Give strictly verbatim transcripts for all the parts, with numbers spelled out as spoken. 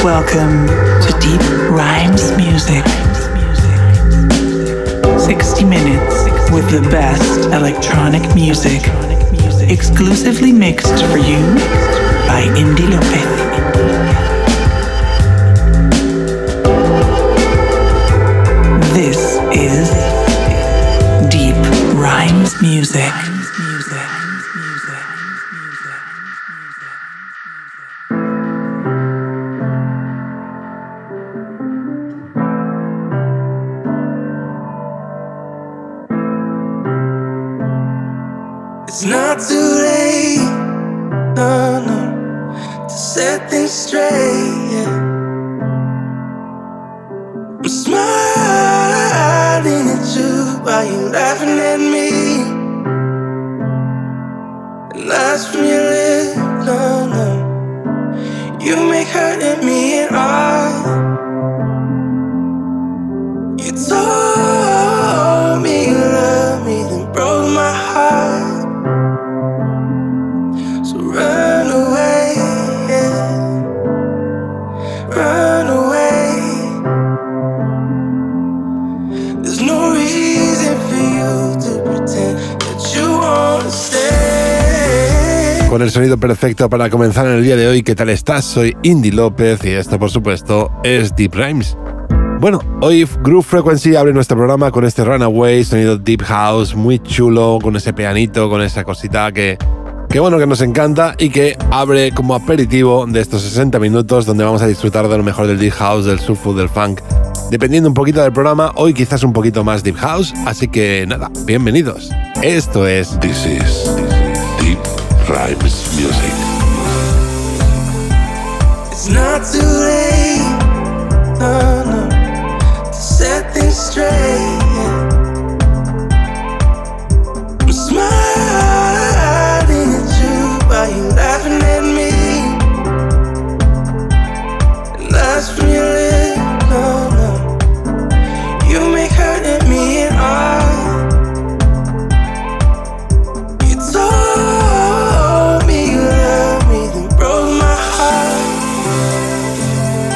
Welcome to Deep Rhymes Music. sixty minutes with the best electronic music. Exclusively mixed for you by Indy Lopez. This is Deep Rhymes Music. It's not too late, no, no, to set things straight, yeah. I'm smiling at you while you're laughing at me, and that's from your lips, no, no. You make hurt at me and I. You told me you love me, then broke my heart. Run away, yeah. Run away. There's no reason for you to pretend that you wanna stay. Con el sonido perfecto para comenzar en el día de hoy. ¿Qué tal estás? Soy Indy López y esto, por supuesto, es Deep Rhymes. Bueno, hoy Groove Frequency abre nuestro programa con este Runaway, sonido Deep House, muy chulo, con ese pianito, con esa cosita que... Qué bueno, que nos encanta y que abre como aperitivo de estos sesenta minutos donde vamos a disfrutar de lo mejor del Deep House, del Soulful, del Funk. Dependiendo un poquito del programa, hoy quizás un poquito más Deep House, así que nada, bienvenidos. Esto es This is Deep Rhymes Music. It's not too late, no, no, to set things straight, yeah. I'm smiling while you laughing at me, and that's from your lips, no, no. You make hurt at me and I. You told me you love me, then broke my heart.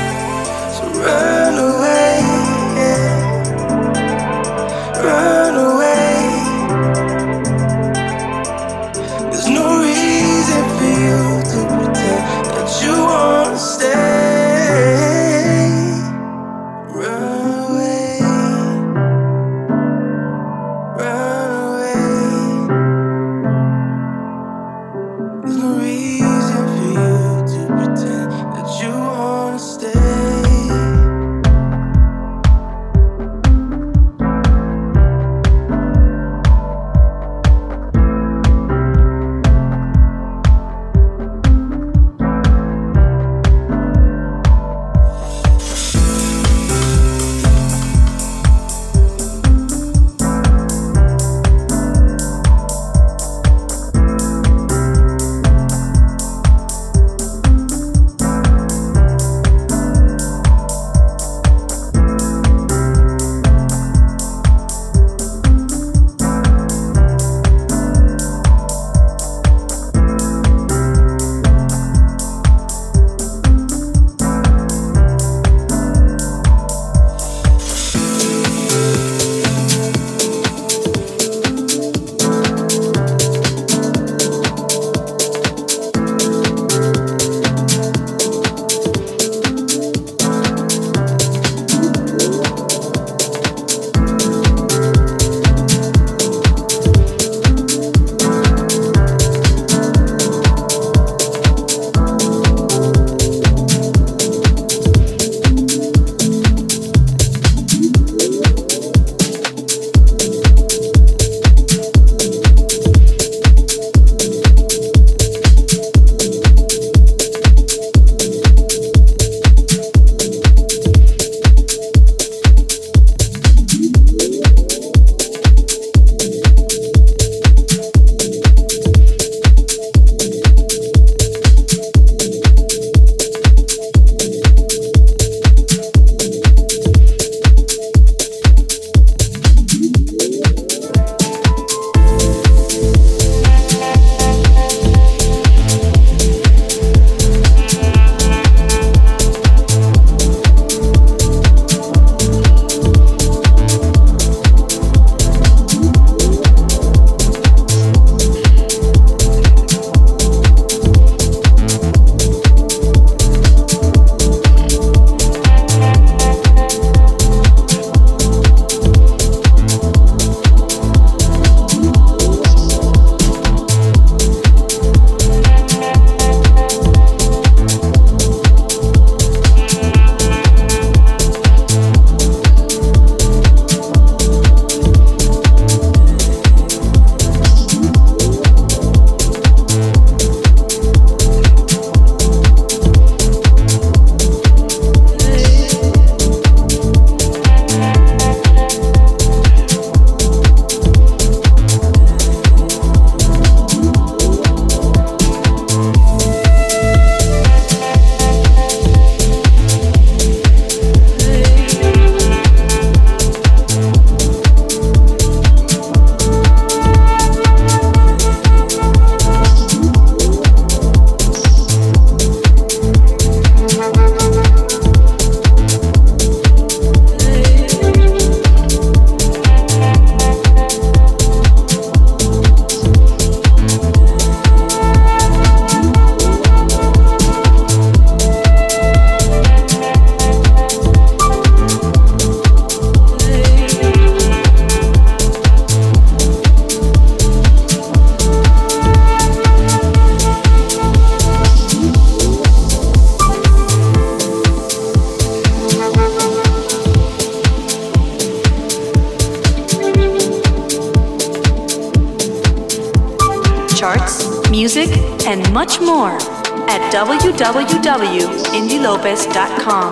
music, and much more at w w w dot indy lopez dot com.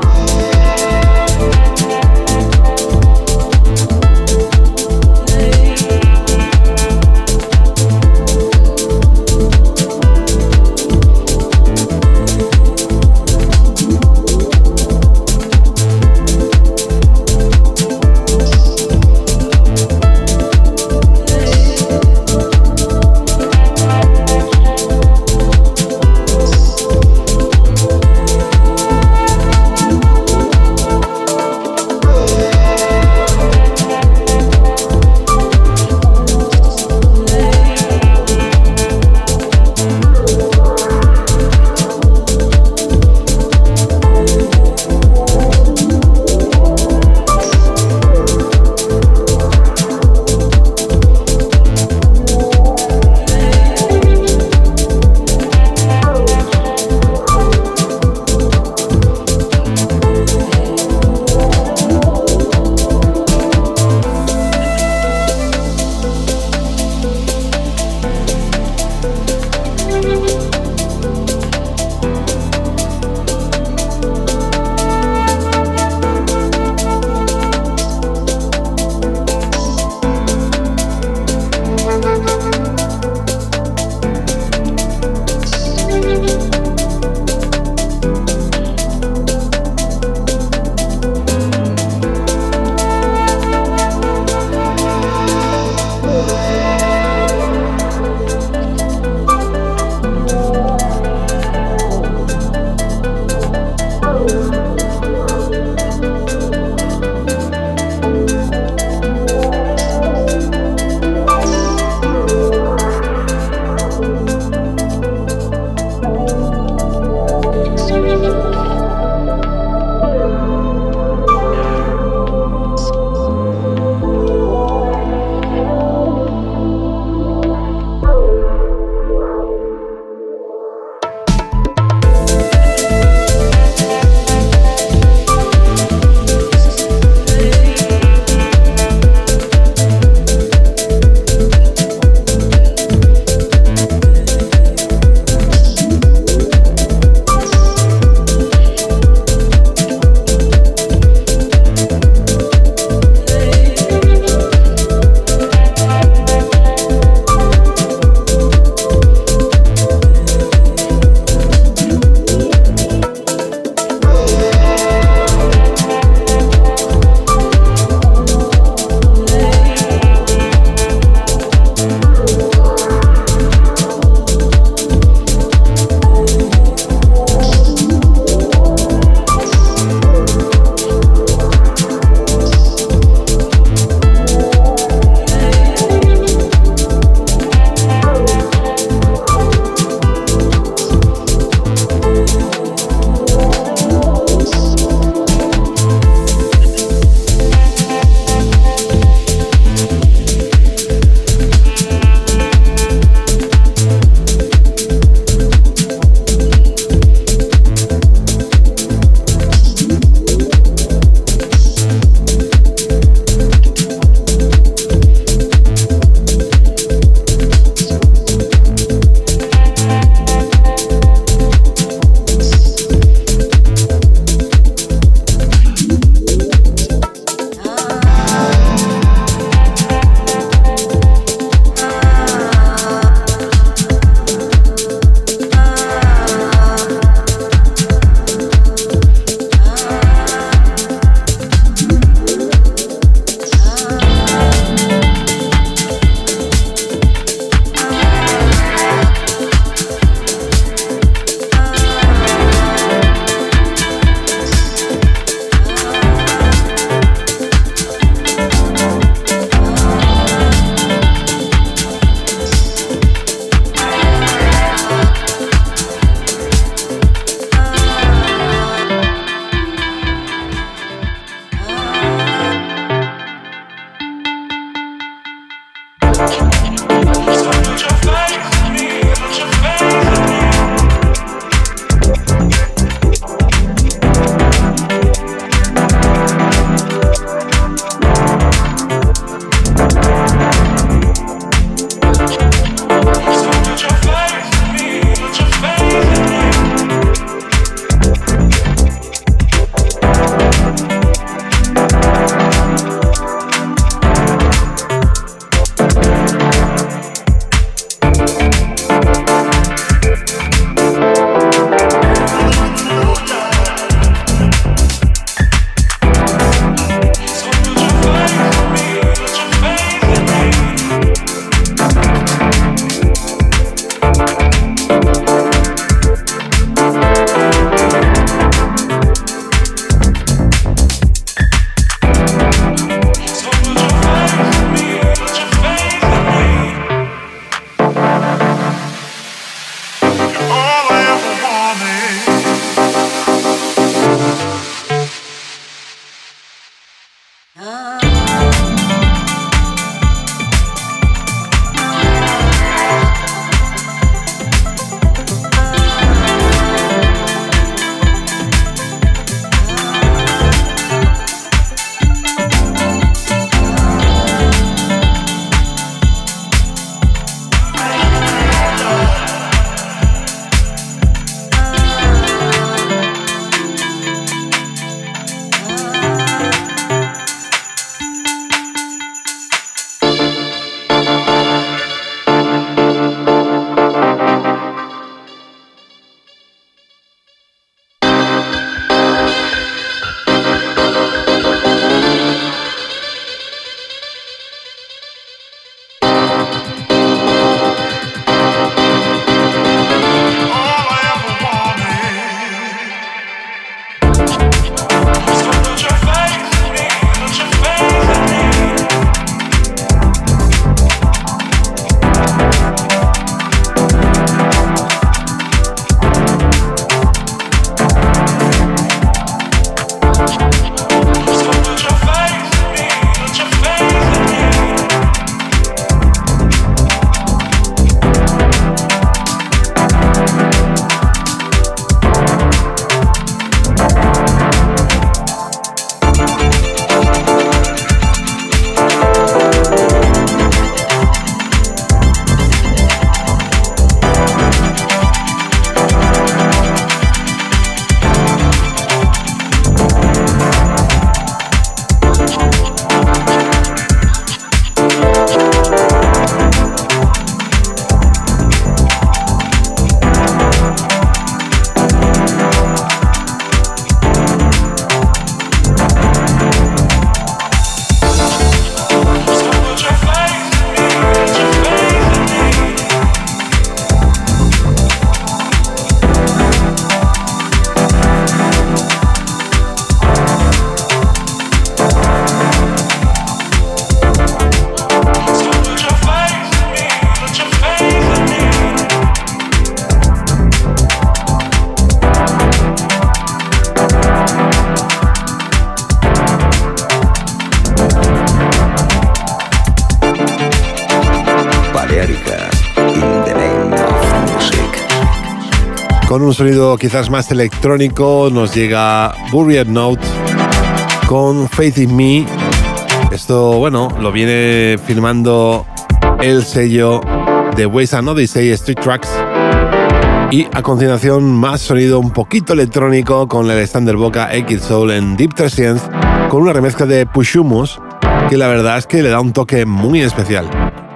con un sonido quizás más electrónico nos llega Buried Note con Faith in Me. Esto, bueno, lo viene firmando el sello de Ways and Odyssey, Street Tracks. Y a continuación más sonido un poquito electrónico con el Alexander Boca X Soul en Deep Trance con una remezcla de Pushumus que la verdad es que le da un toque muy especial.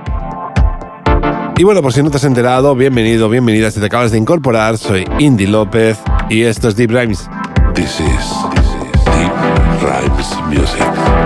Y bueno, por si no te has enterado, bienvenido, bienvenida si te acabas de incorporar, soy Indy López y esto es Deep Rhymes. This is, this is Deep Rhymes Music.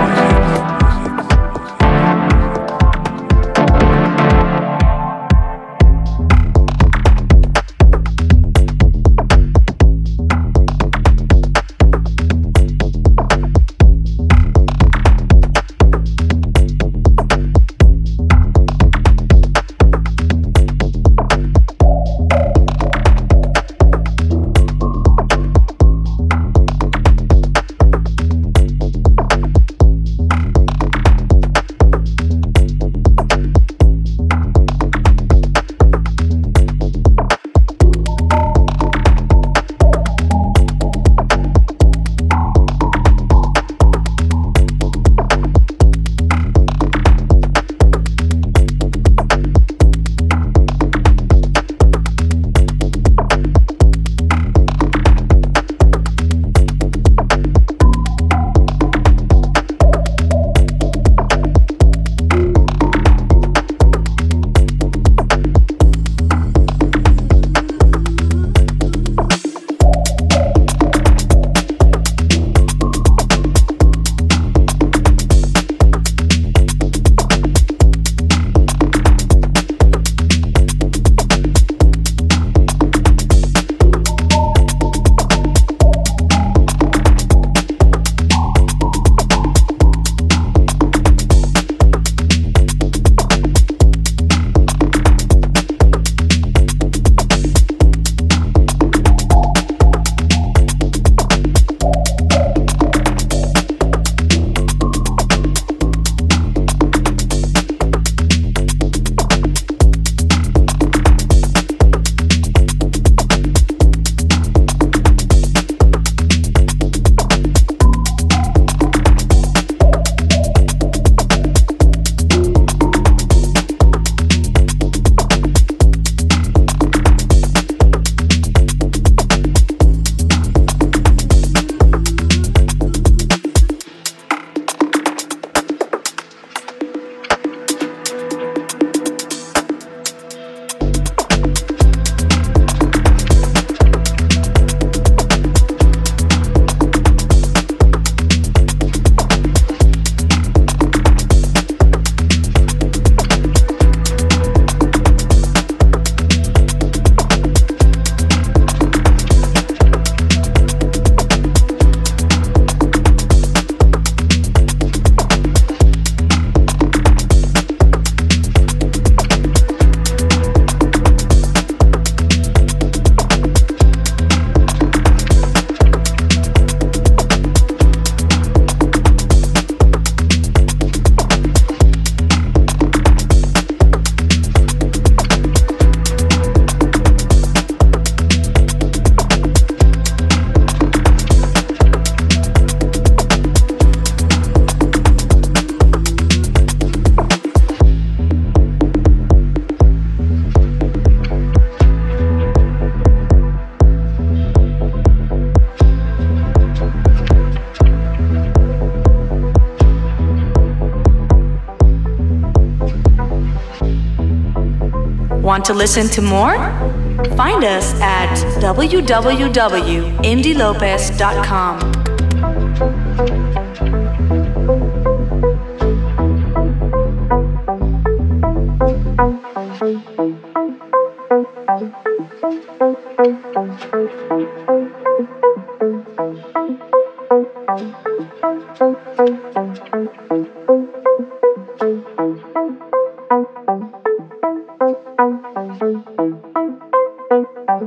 Want to listen to more? Find us at w w w dot indy lopez dot com.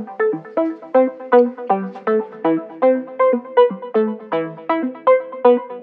Thank you.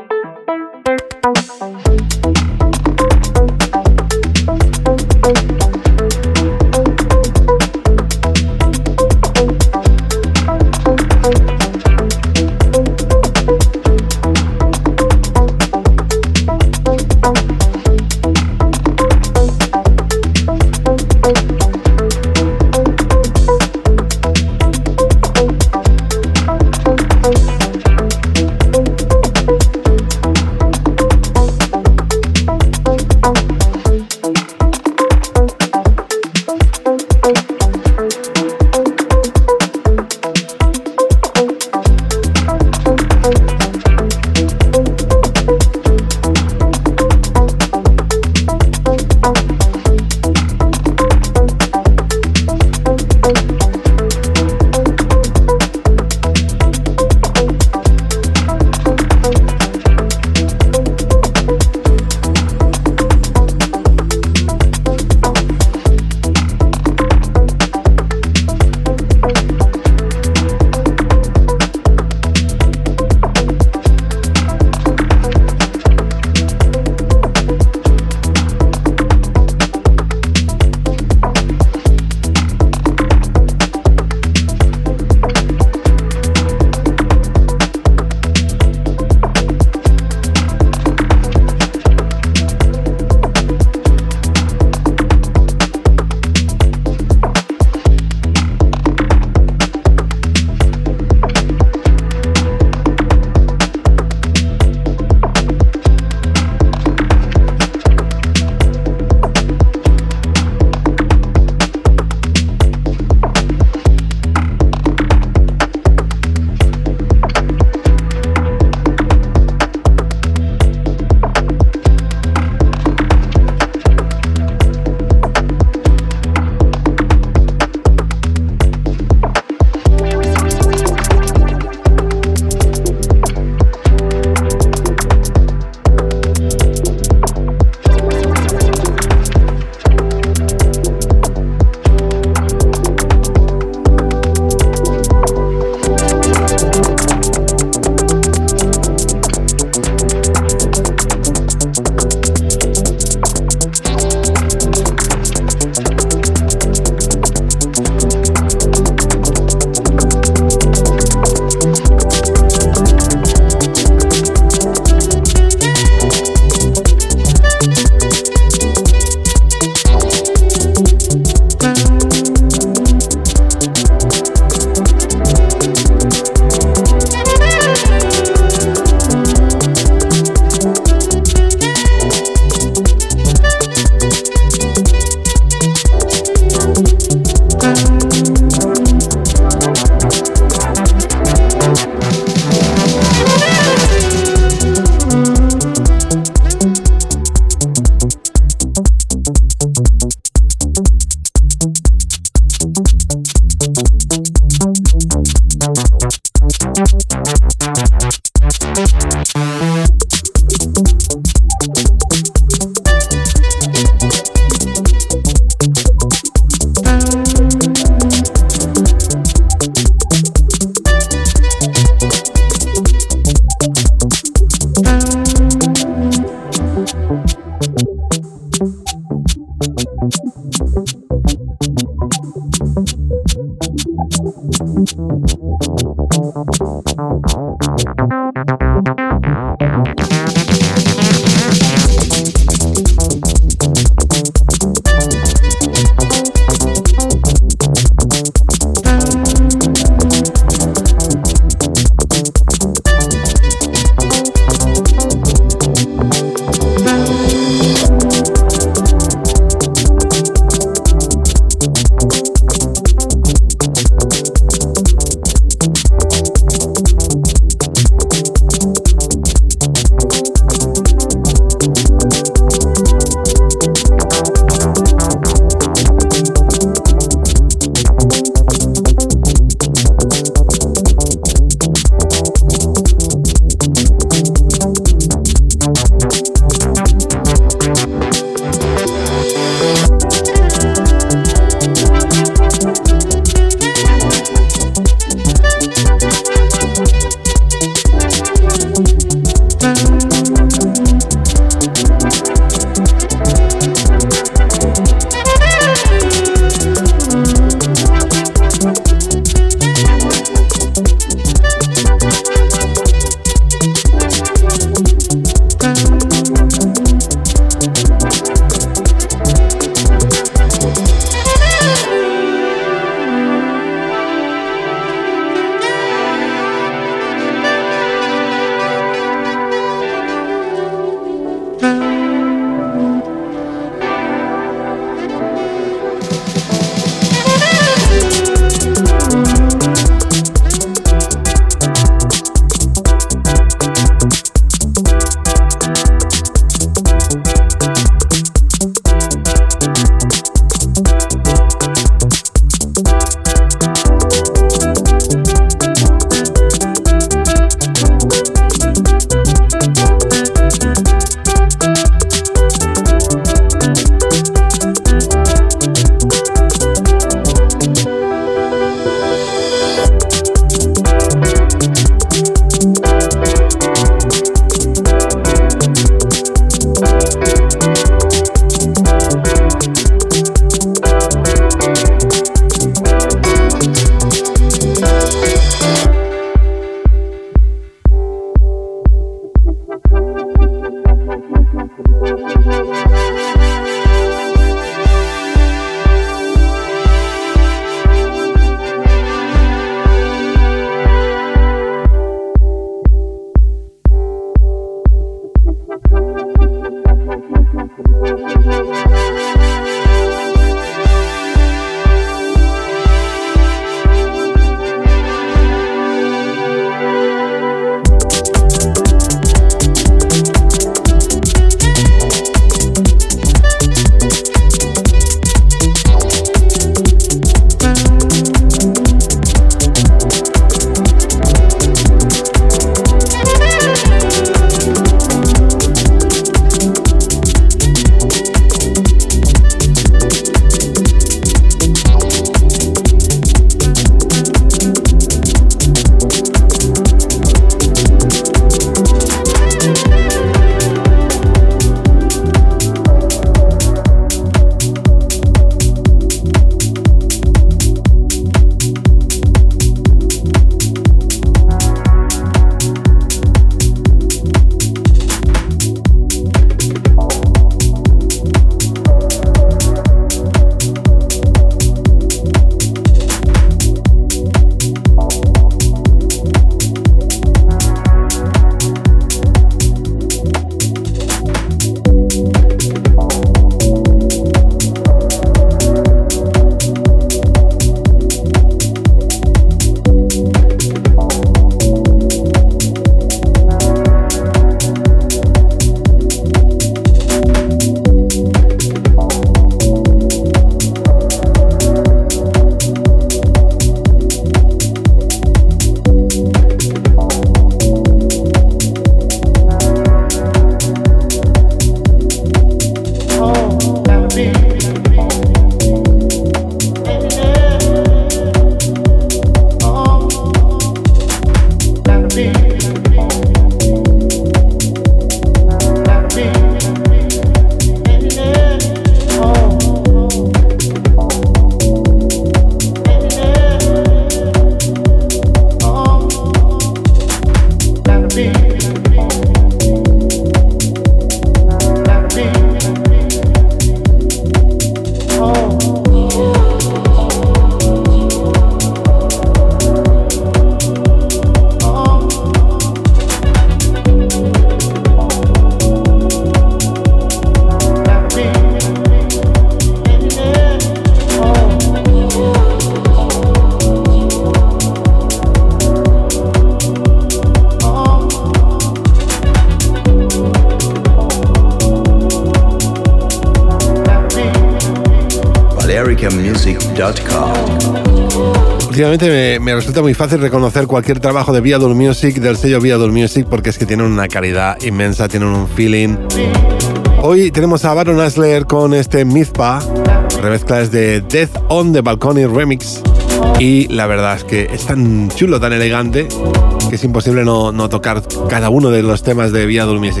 american music dot com. Últimamente me, me resulta muy fácil reconocer cualquier trabajo de Viaduct Music, del sello Viaduct Music, porque es que tienen una calidad inmensa, tienen un feeling. Hoy tenemos a Baron Asler con este Mizpah, remezcla es de Death on the Balcony Remix, y la verdad es que es tan chulo, tan elegante, que es imposible no, no tocar cada uno de los temas de Viaduct Music.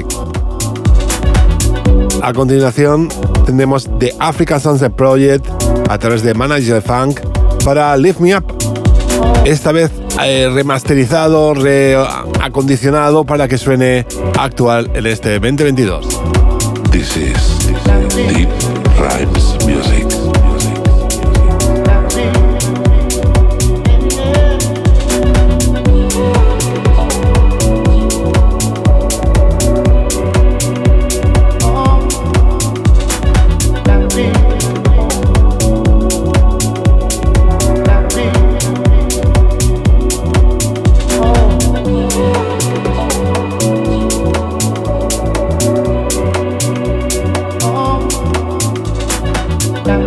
A continuación tendremos The African Sunset Project a través de Manager Funk para Lift Me Up. Esta vez eh, remasterizado, reacondicionado para que suene actual en este veinte veintidós. This is Deep Rhymes Music. Down.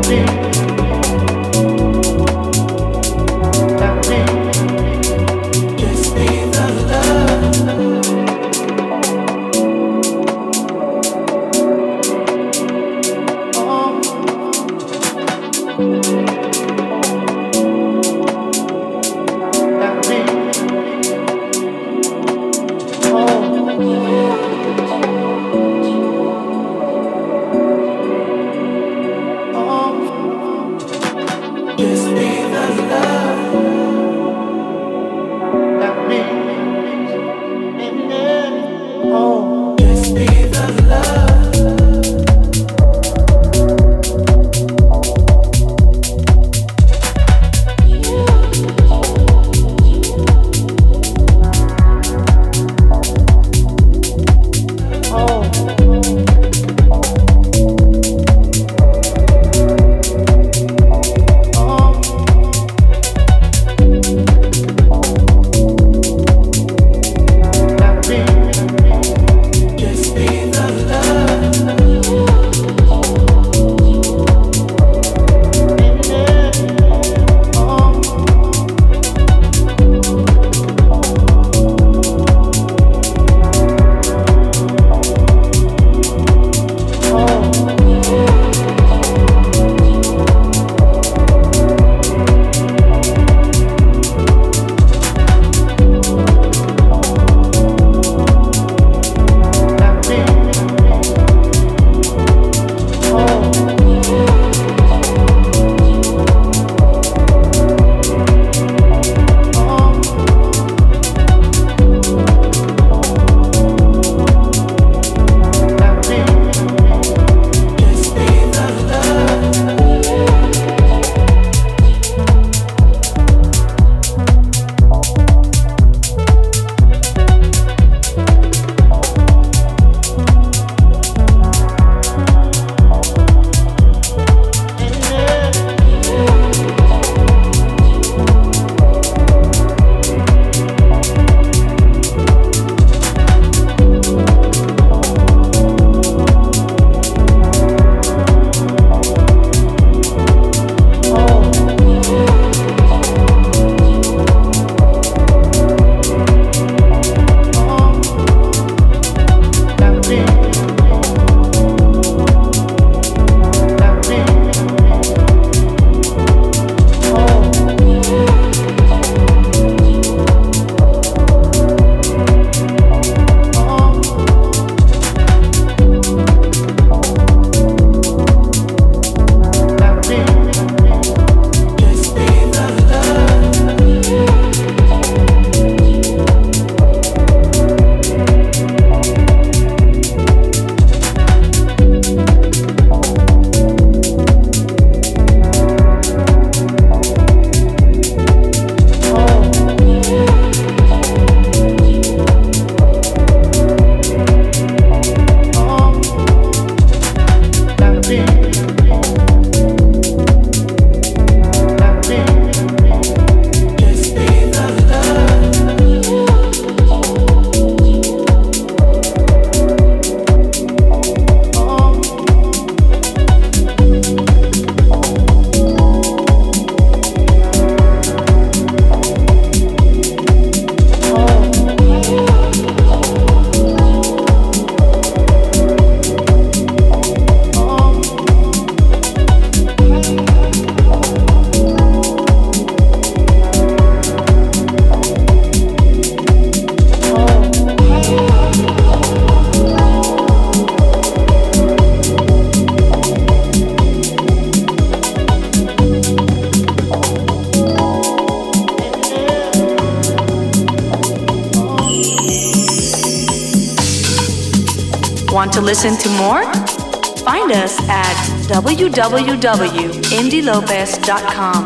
Want to listen to more? Find us at w w w dot indy lopez dot com.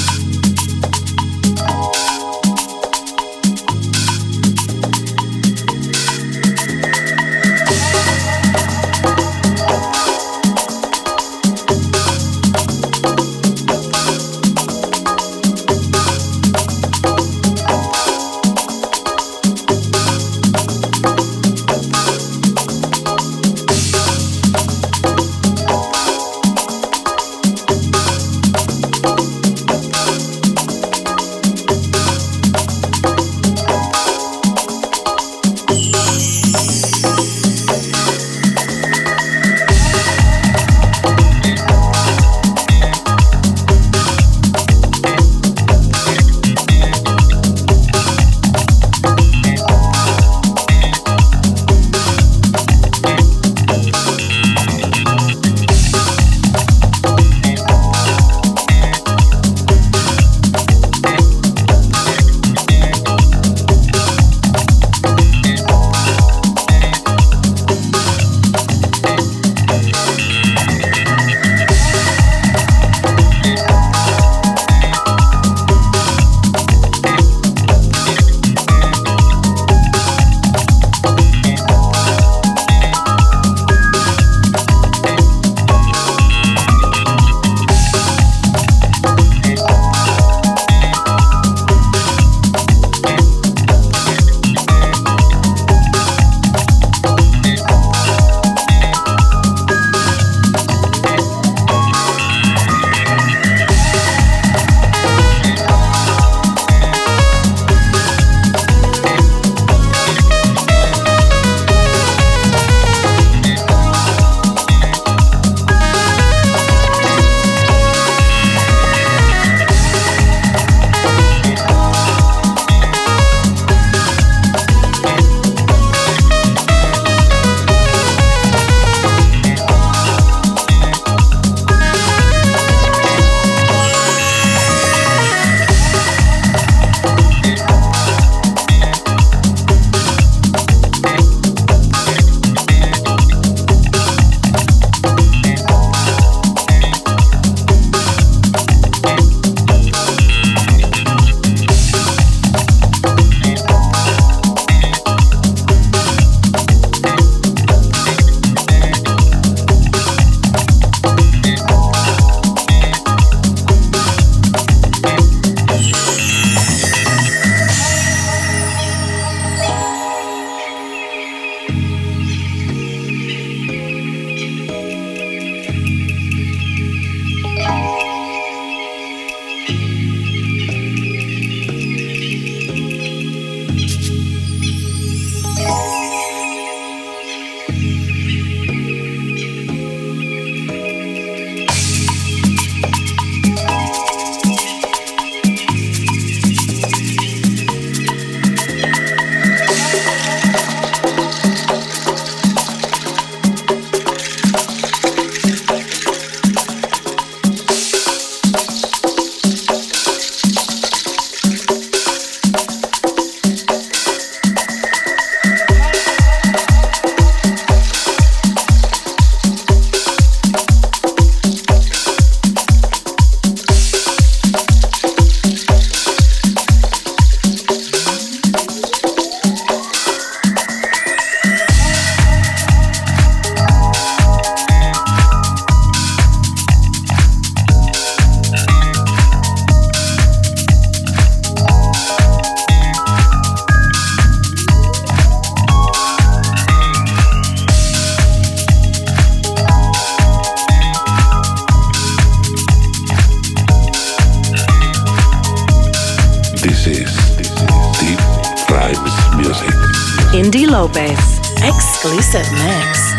Indy Lopez, exclusive mix.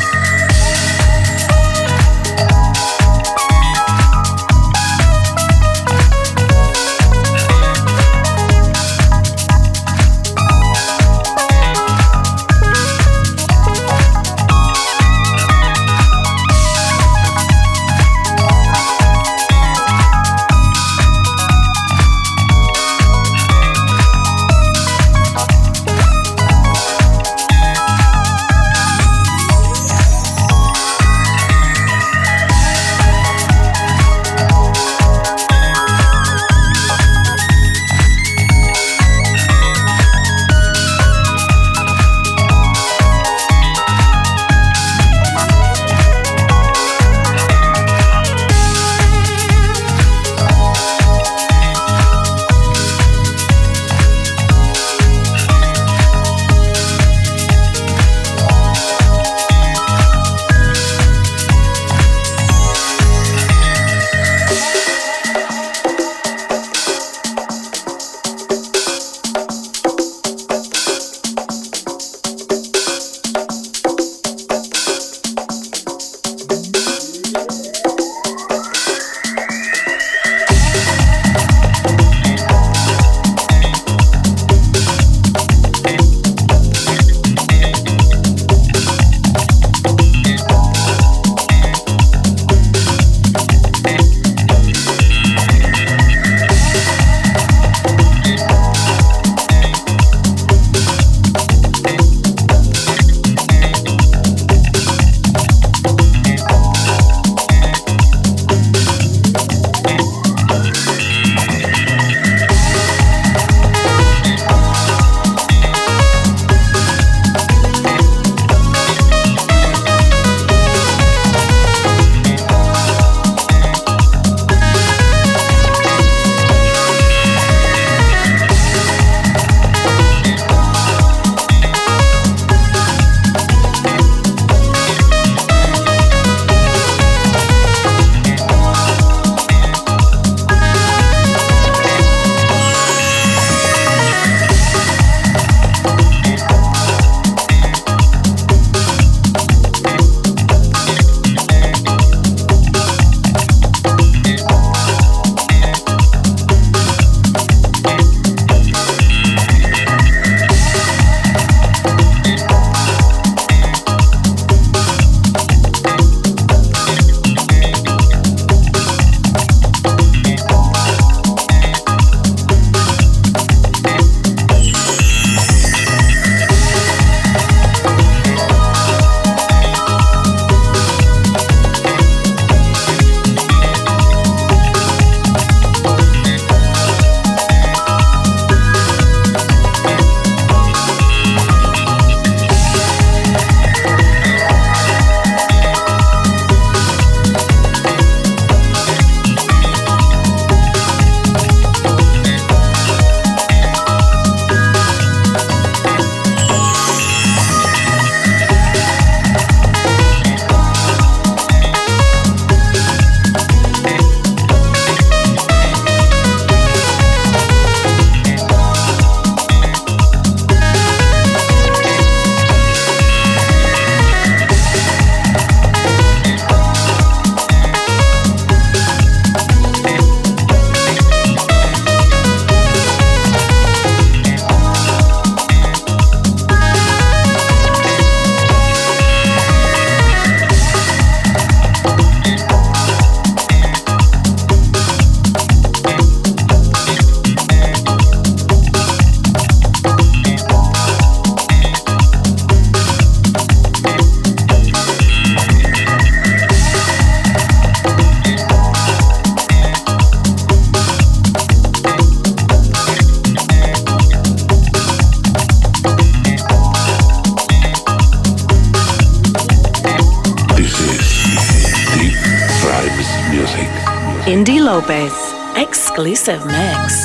Indy Lopez. Exclusive mix.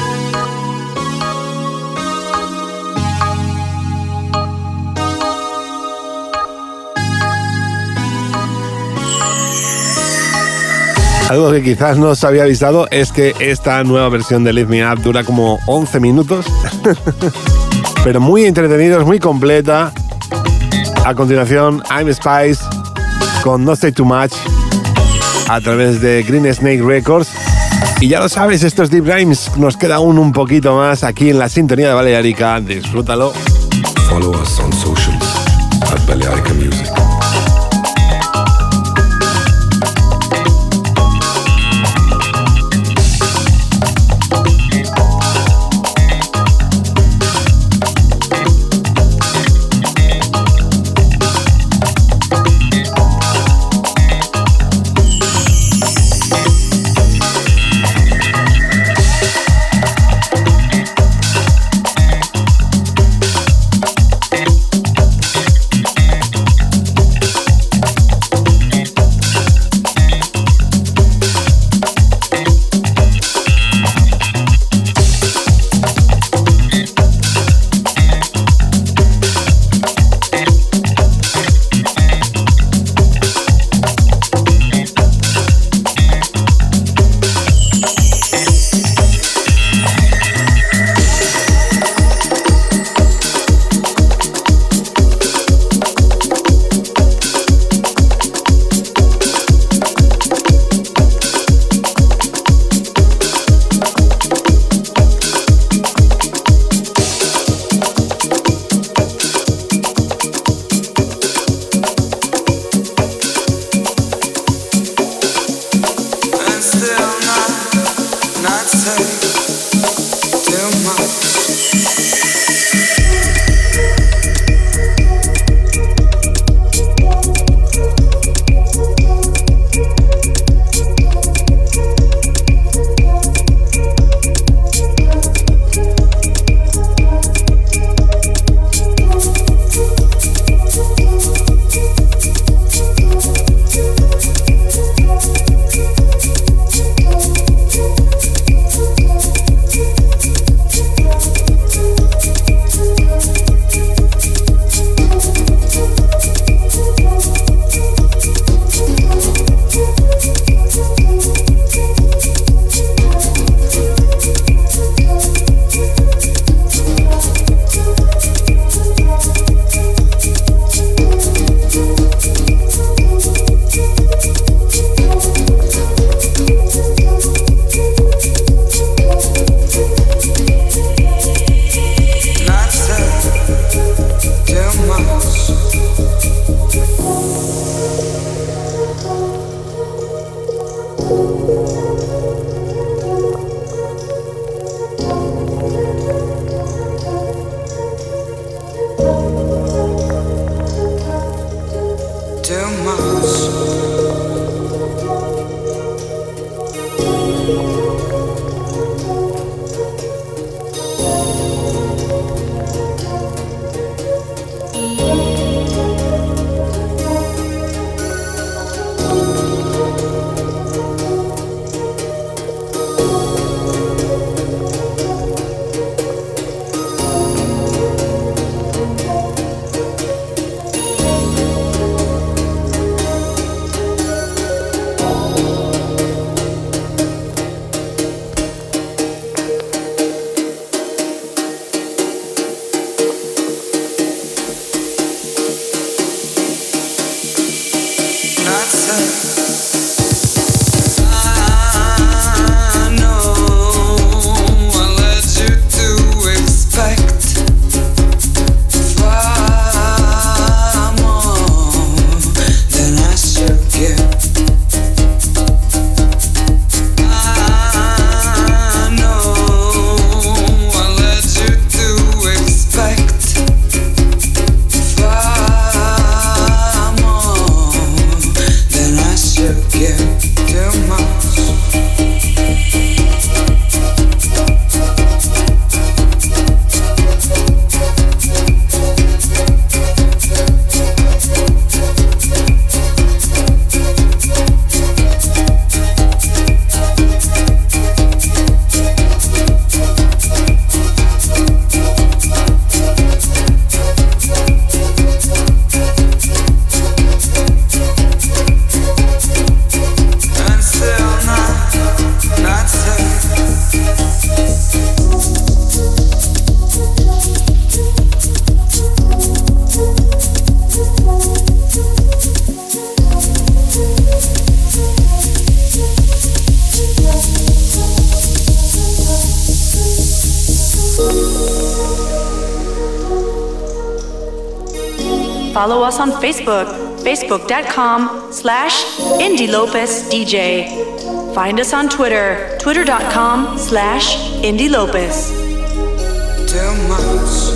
Algo que quizás no os había avisado es que esta nueva versión de Lift Me Up dura como once minutos, pero muy entretenidos, muy completa. A continuación, I'm Spice con No Say Too Much a través de Green Snake Records. Y ya lo sabes, esto es Deep Rhymes. Nos queda aún un poquito más aquí en la sintonía de Balearica. Disfrútalo. Follow us on socials at Balearica Music. follow us on Facebook, facebook.com slash IndyLopezDJ. Find us on Twitter, twitter.com slash IndyLopez. Too much.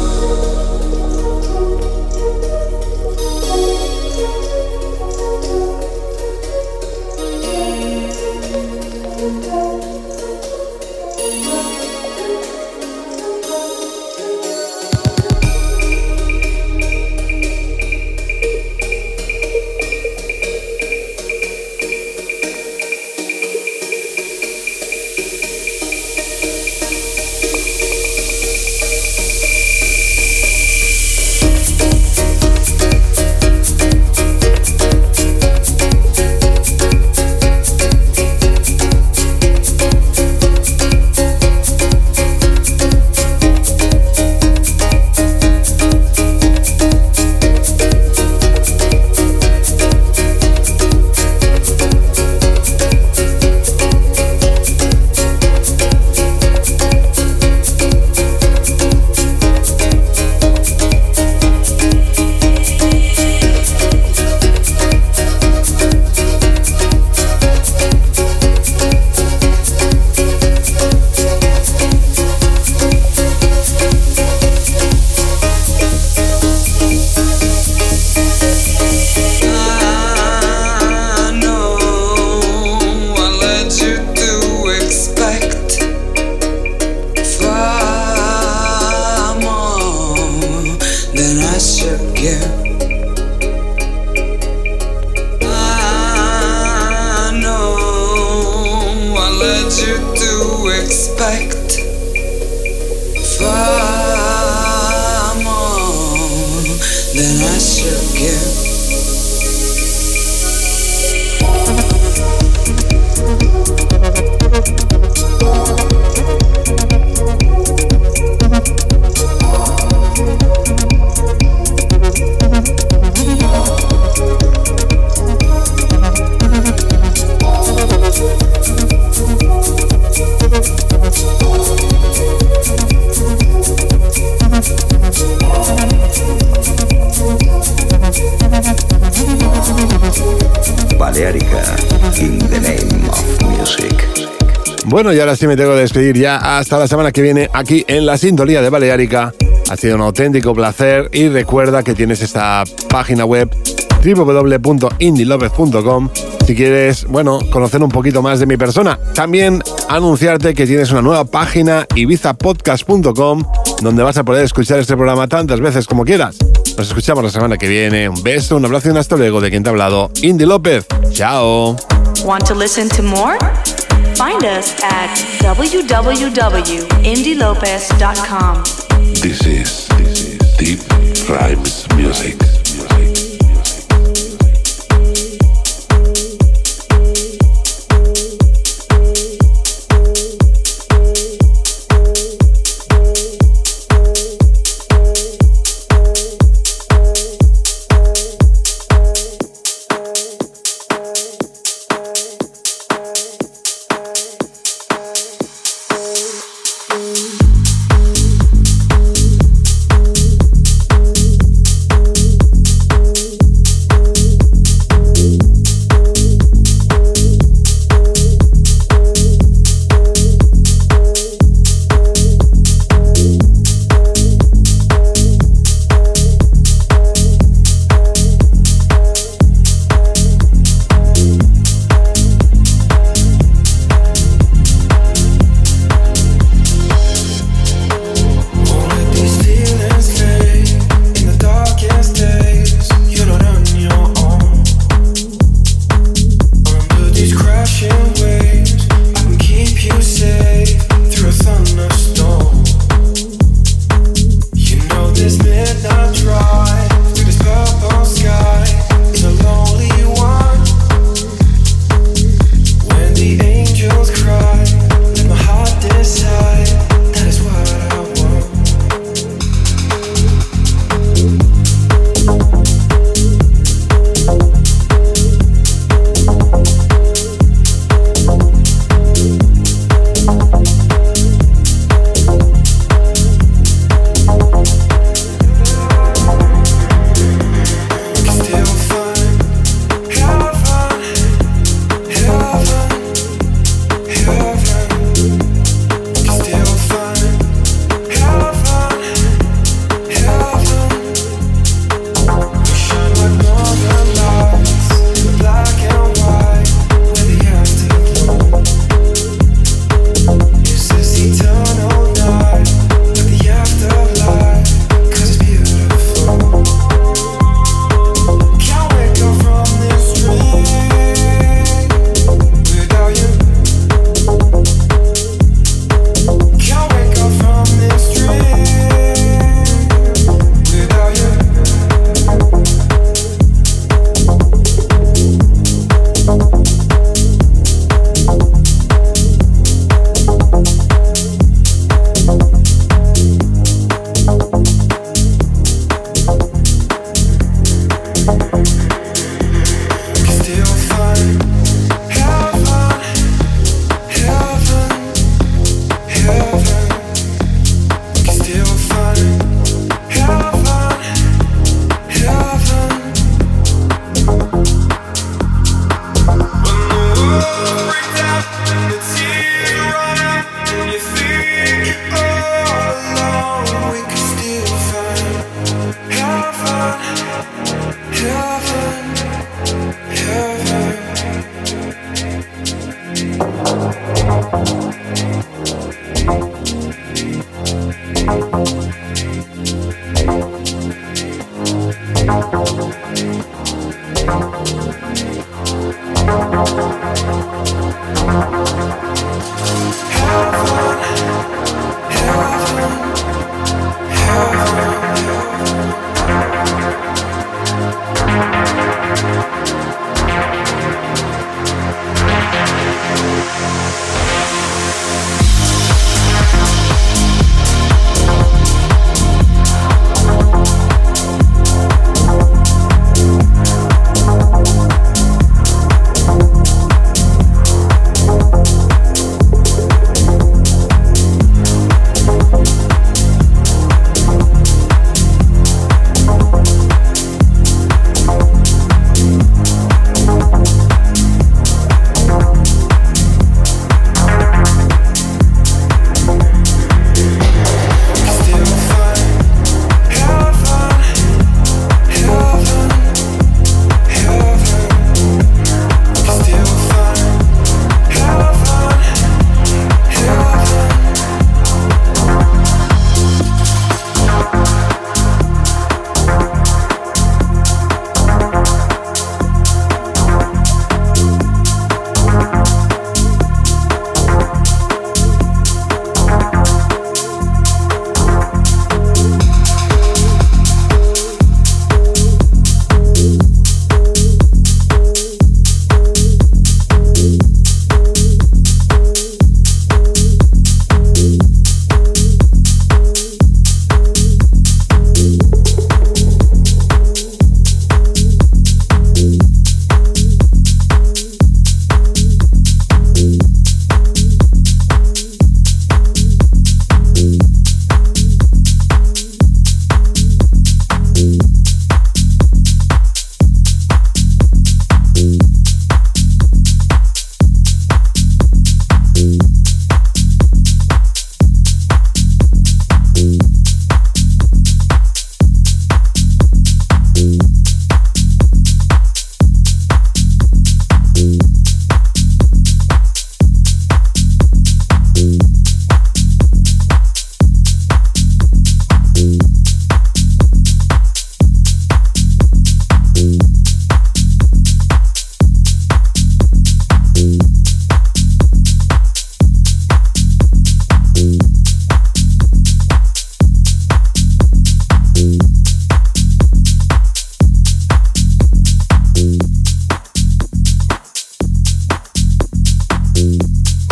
Bueno, y ahora sí me tengo que despedir ya hasta la semana que viene aquí en la sintonía de Balearica. Ha sido un auténtico placer y recuerda que tienes esta página web doble u doble u doble u punto indy lopez punto com si quieres, bueno, conocer un poquito más de mi persona. También anunciarte que tienes una nueva página, ibiza podcast punto com, donde vas a poder escuchar este programa tantas veces como quieras. Nos escuchamos la semana que viene. Un beso, un abrazo y un hasta luego de quien te ha hablado, Indy López. Chao. Want to listen to more? Find us at w w w dot indy lopez dot com. This is, this is Deep Rhymes Music.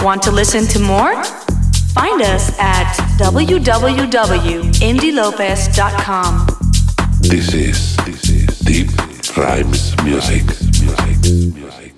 Want to listen to more? Find us at w w w dot indy lopez dot com. This is, this is Deep Rhymes Music. Music. Music.